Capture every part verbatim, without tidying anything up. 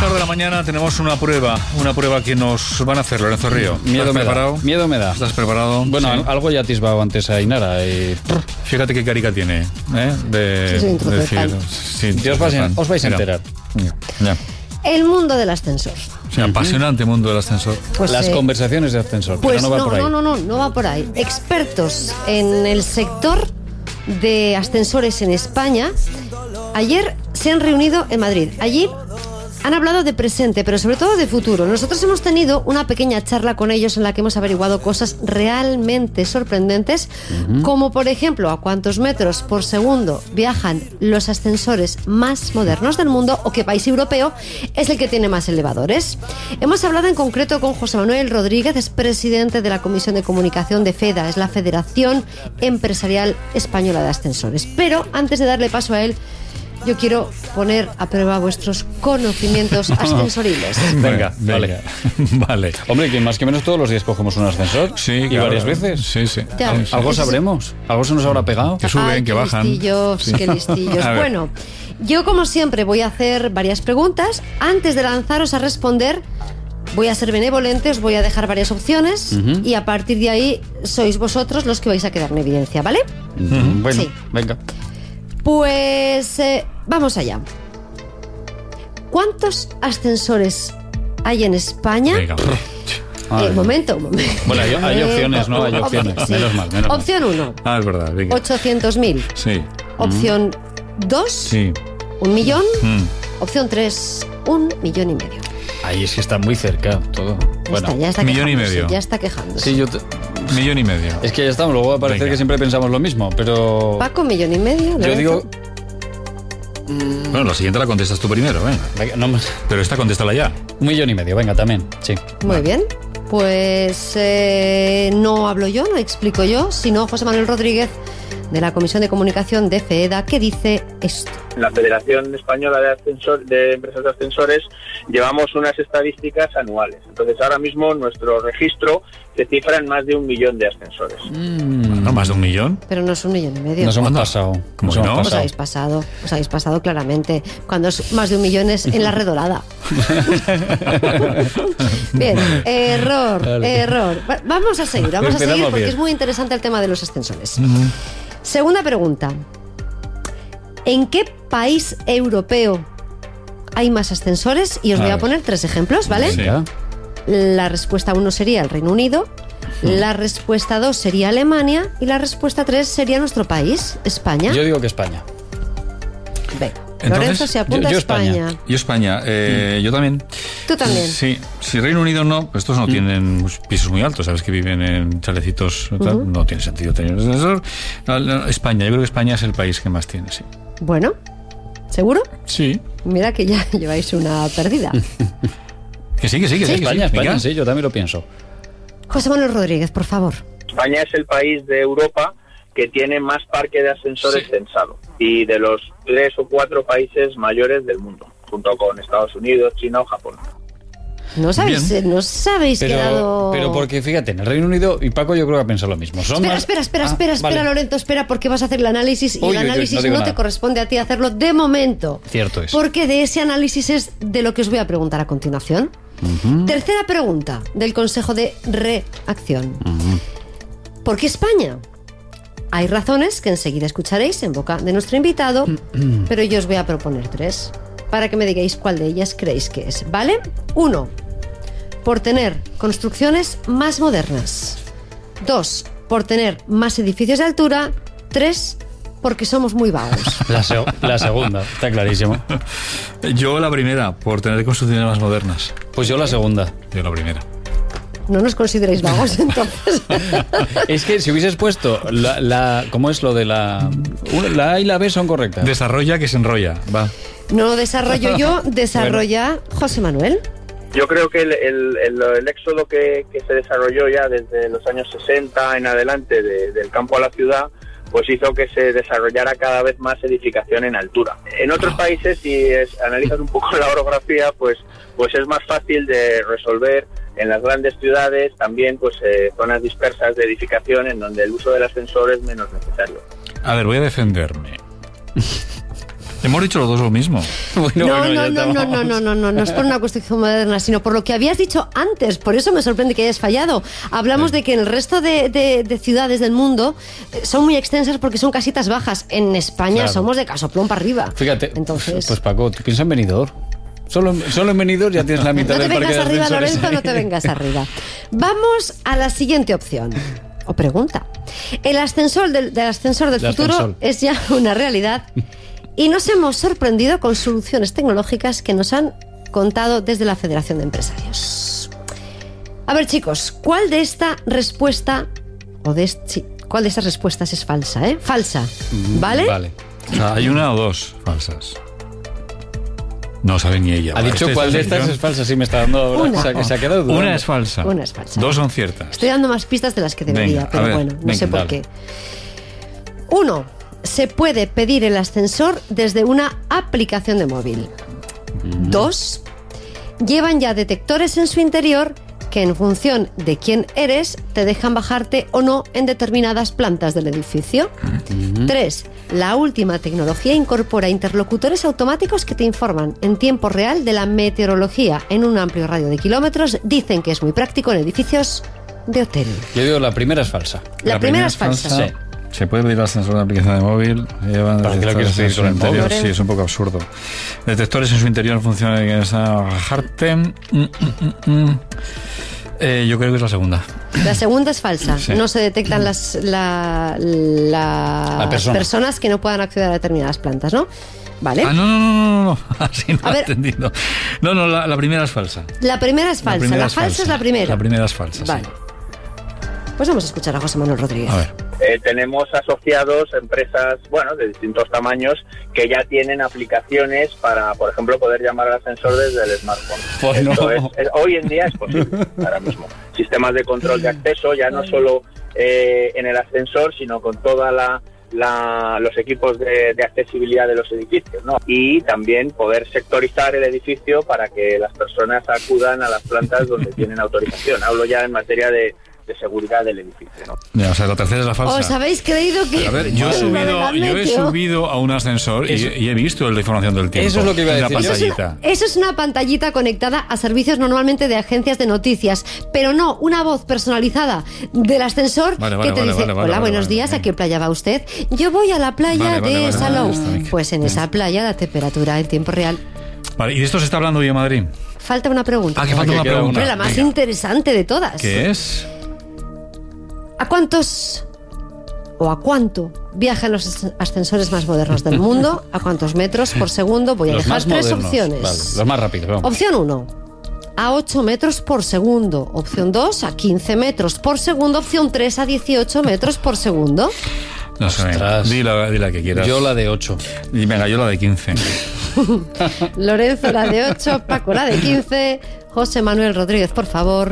esta hora de la mañana tenemos una prueba, una prueba que nos van a hacer, Lorenzo Río. Miedo me preparado? da. Miedo me da. ¿Estás preparado? Bueno, sí. Algo ya atisbado antes a Ainara. Y... Fíjate qué carica tiene, ¿eh? De, sí, de decir, sí, Dios vais a, os vais a enterar. Mira, ya. El mundo del ascensor. Sí, apasionante mundo del ascensor. Pues, Las eh, conversaciones de ascensor, pues pero no va no, por ahí. no, no, no, no va por ahí. Expertos en el sector de ascensores en España ayer se han reunido en Madrid. Allí han hablado de presente, pero sobre todo de futuro. Nosotros hemos tenido una pequeña charla con ellos en la que hemos averiguado cosas realmente sorprendentes, uh-huh. como por ejemplo a cuántos metros por segundo viajan los ascensores más modernos del mundo o qué país europeo es el que tiene más elevadores. Hemos hablado en concreto con José Manuel Rodríguez, es presidente de la Comisión de Comunicación de FEDA, es la Federación Empresarial Española de Ascensores. Pero antes de darle paso a él, yo quiero poner a prueba vuestros conocimientos ascensoriles. Venga, venga. Vale. Vale. Hombre, que más que menos todos los días cogemos un ascensor. Sí, y claro. varias veces. Sí, sí. Ya. sí, sí. Algo sabremos. Algo se nos habrá pegado. Que suben, Ay, que qué bajan. Listillos, Sí. qué listillos. Bueno, yo como siempre voy a hacer varias preguntas. Antes de lanzaros a responder, voy a ser benevolente, os voy a dejar varias opciones, uh-huh. y a partir de ahí sois vosotros los que vais a quedar en evidencia, ¿vale? Uh-huh. Bueno, sí. Venga. Pues eh, vamos allá. ¿Cuántos ascensores hay en España? Venga. Eh, momento, momento. Bueno, hay, hay opciones, ¿no? Hay opciones. Sí. Menos mal, menos mal. Opción uno. Ah, es verdad. Venga. ochocientos mil. Sí. Opción dos. Sí. Un millón. Mm. Opción tres. Un millón y medio. Ahí es que está muy cerca todo. Ya Bueno, está, ya está millón y quejándose, medio. Ya está quejándose. sí, yo te... Millón y medio. Es que ya estamos, luego va a parecer Venga. que siempre pensamos lo mismo, pero... Paco, millón y medio. Yo Lorenzo. digo... Bueno, la siguiente la contestas tú primero, venga. Venga, no, Pero esta contéstala ya. un millón y medio, venga, también, sí. Muy bien. Pues eh, no hablo yo, no explico yo, sino José Manuel Rodríguez, de la Comisión de Comunicación de FEDA, que dice esto. En la Federación Española de, Ascensor, de Empresas de Ascensores llevamos unas estadísticas anuales. Entonces ahora mismo nuestro registro se cifra en más de un millón de ascensores. Mm. ¿No? ¿Más de un millón? Pero no es un millón y medio. Nos hemos ¿Cuándo? pasado. ¿Cómo Nos que hemos no? Os pasado. habéis pasado, os habéis pasado claramente. Cuando es más de un millón es en la redolada. Bien, error, Vale. error. Va- Vamos a seguir, vamos a Empezamos seguir porque bien. es muy interesante el tema de los ascensores. Uh-huh. Segunda pregunta. ¿En qué país europeo hay más ascensores? Y os A voy a ver. poner tres ejemplos, ¿vale? Sí. Venga. La respuesta uno sería el Reino Unido, la respuesta dos sería Alemania y la respuesta tres sería nuestro país, España. Yo digo que España. Venga, Entonces, Lorenzo se apunta yo- yo a España. España. Yo España, eh, yo también. Tú también. Sí, si Reino Unido no, pues estos no tienen pues, pisos muy altos, sabes que viven en chalecitos, tal, Ujú. no tiene sentido tener un ascensor. No, no, España, yo creo que España es el país que más tiene, sí. Bueno, ¿seguro? Sí. Mira que ya lleváis una perdida. Que sí, que sí, que sí. que España, sí. España, Venga. sí, yo también lo pienso. José Manuel Rodríguez, por favor. España es el país de Europa que tiene más parque de ascensores Sí. censado y de los tres o cuatro países mayores del mundo, junto con Estados Unidos, China o Japón. No os habéis, Bien. eh, no os habéis Pero, quedado... pero porque fíjate, en el Reino Unido, y Paco yo creo que ha pensado lo mismo. Son Espera, más- espera, espera, Ah, espera, espera, vale. Lorenzo, espera, porque vas a hacer el análisis y Uy, el uy, uy, análisis no no, digo te nada. corresponde a ti hacerlo de momento. Cierto es. Porque de ese análisis es de lo que os voy a preguntar a continuación. Ujú. Tercera pregunta del Consejo de Reacción. ¿Por qué España? Hay razones que enseguida escucharéis en boca de nuestro invitado, pero yo os voy a proponer tres para que me digáis cuál de ellas creéis que es, ¿vale? Uno, por tener construcciones más modernas. Dos, por tener más edificios de altura. Tres, porque somos muy vagos. La, se- la segunda, está clarísimo. Yo la primera, por tener construcciones más modernas. Pues yo la segunda. Yo la primera. ¿No nos consideráis vagos entonces? Es que si hubieses puesto la, la ¿cómo es lo de la una- la A y la B son correctas? Desarrolla que se enrolla, va. No lo desarrollo yo, desarrolla José Manuel. Yo creo que el, el, el, el éxodo que, que se desarrolló ya desde los años sesenta en adelante de- del campo a la ciudad, pues hizo que se desarrollara cada vez más edificación en altura. En otros países, si es, analizas un poco la orografía, pues, pues es más fácil de resolver. En las grandes ciudades también, pues eh, zonas dispersas de edificación en donde el uso del ascensor es menos necesario. A ver, voy a defenderme. Hemos dicho los dos lo mismo. Bueno, No, bueno, no, ya no, no, no, no, no, no, no es por una construcción moderna, sino por lo que habías dicho antes. Por eso me sorprende que hayas fallado. Hablamos Sí. de que en el resto de, de- de ciudades del mundo eh, son muy extensas porque son casitas bajas. En España Claro. somos de casoplón para arriba. Fíjate, Entonces, pues Paco, tú piensa en Benidorm. Solo, solo en Benidorm ya tienes la mitad no te del parque vengas de arriba, ascensores. Lorenzo, no te vengas arriba. Vamos a la siguiente opción. O pregunta. El ascensor del, del ascensor del El futuro ascensor. es ya una realidad y nos hemos sorprendido con soluciones tecnológicas que nos han contado desde la Federación de Empresarios. A ver, chicos, ¿cuál de esta respuesta o de est- sí, cuál de estas respuestas es falsa, eh? Falsa, ¿vale? Vale. O sea, hay una o dos falsas. No sabe ni ella. Ha ¿vale? dicho Este cuál de es- estas es falsa, sí me está dando ahora. Una. O sea, que se ha quedado dudando. Una es falsa. Una es falsa. Dos son ciertas. Estoy dando más pistas de las que debería, Venga, a pero ver, bueno, no venga, sé por dale. qué. Uno, se puede pedir el ascensor desde una aplicación de móvil. Dos, llevan ya detectores en su interior que en función de quién eres te dejan bajarte o no en determinadas plantas del edificio. Tres, la última tecnología incorpora interlocutores automáticos que te informan en tiempo real de la meteorología en un amplio radio de kilómetros. Dicen que es muy práctico en edificios de hotel. Yo digo, la primera es falsa. La, primera es falsa. Sí. Se puede pedir el ascensor de aplicación de móvil. Llevan ¿Para qué lo detectores quieres pedir en su con el móvil? interior. Sí, es un poco absurdo. Detectores en su interior en función de quién está bajarte. Mm, mm, mm, mm. Eh, yo creo que es la segunda. La segunda es falsa. Sí. No se detectan las la, la- La persona. personas que no puedan acceder a determinadas plantas, ¿no? Vale. Ah, no, no, no, no, no. Así no A he ver. entendido. No, no, la, la primera es falsa. La primera es falsa. La, primera falsa es la primera. La primera es falsa, Vale. sí. Pues vamos a escuchar a José Manuel Rodríguez. A ver. Eh, tenemos asociados empresas, bueno, de distintos tamaños que ya tienen aplicaciones para, por ejemplo, poder llamar al ascensor desde el smartphone. Pues no. Esto es- es- hoy en día es posible, ahora mismo. Sistemas de control de acceso, ya no solo eh, en el ascensor, sino con toda la La, los equipos de, de accesibilidad de los edificios, ¿no? Y también poder sectorizar el edificio para que las personas acudan a las plantas donde tienen autorización. Hablo ya en materia de, de seguridad del edificio, ¿no? Ya, o sea, la tercera es la falsa. ¿Os habéis creído que.? A ver, yo he Lo de subido, la yo he meteo. subido a un ascensor y, Eso- y he visto la información del tiempo. Eso es lo que iba a en decir. la Eso Eso es, pantallita. una, eso es una pantallita conectada a servicios normalmente de agencias de noticias, pero no una voz personalizada del ascensor Vale, vale, que te vale, dice: vale, vale, hola, vale, buenos vale, días, bien. ¿a qué playa va usted? Yo voy a la playa Vale, vale, de vale, Salou. vale, está bien. Pues en esa playa la temperatura en tiempo real. Vale, y de esto se está hablando hoy en Madrid. Falta una pregunta. Ah, que falta que una queda pregunta. Hombre, la más Venga. interesante de todas. ¿Qué es? ¿A cuántos o a cuánto viajan los ascensores más modernos del mundo? ¿A cuántos metros por segundo? Voy a Los dejar más tres modernos. opciones. Vale, los más rápidos, vamos. Opción uno, a ocho metros por segundo. Opción dos, a quince metros por segundo. Opción tres, a dieciocho metros por segundo. No sé, venga, Ostras. di la, di la que quieras. Yo la de ocho. Y venga, yo la de quince. Lorenzo la de ocho, Paco la de quince, José Manuel Rodríguez, por favor.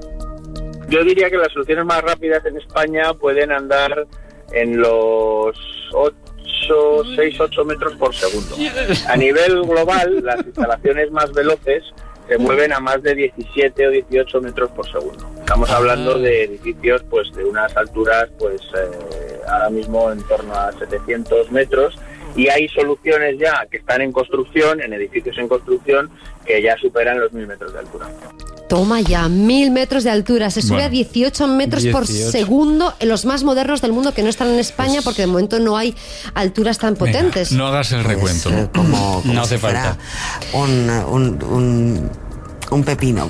Yo diría que las soluciones más rápidas en España pueden andar en los ocho, seis, ocho metros por segundo. A nivel global, las instalaciones más veloces se mueven a más de diecisiete o dieciocho metros por segundo. Estamos hablando de edificios pues de unas alturas pues eh, ahora mismo en torno a setecientos metros, y hay soluciones ya que están en construcción, en edificios en construcción, que ya superan los mil metros de altura. Toma ya, mil metros de altura. Se sube Bueno. a dieciocho metros por dieciocho. segundo en los más modernos del mundo que no están en España porque de momento no hay alturas tan Venga, potentes. no hagas el recuento. Pues, eh, como, como No hace si fuera falta. Un, un, un, un pepino.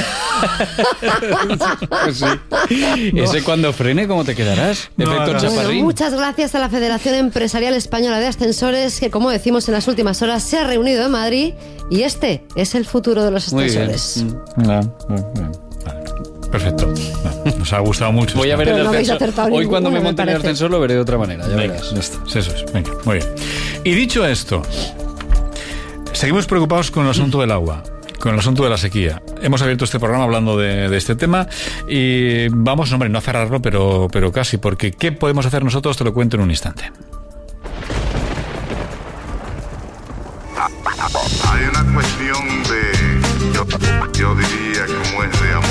Sí. Ese cuando frene, ¿cómo te quedarás? No Efecto hagas. Bueno, chaparrín. muchas gracias a la Federación Empresarial Española de Ascensores, que como decimos en las últimas horas se ha reunido en Madrid, y este es el futuro de los Muy bien. ascensores. Ah, muy bien. Vale. Perfecto. Vale, nos ha gustado mucho. Voy a esto. ver Pero el no habéis ascensor. acertado Hoy cuando me ninguno, me monte en el parece. ascensor lo veré de otra manera, ya Venga, verás. ya está. Eso es. Venga, muy bien. Y dicho esto, seguimos preocupados con el asunto del agua, con el asunto de la sequía. Hemos abierto este programa hablando de, de este tema y vamos, hombre, no a cerrarlo, pero, pero casi, porque ¿qué podemos hacer nosotros? Te lo cuento en un instante. Hay una cuestión de, yo, yo diría como es de amor.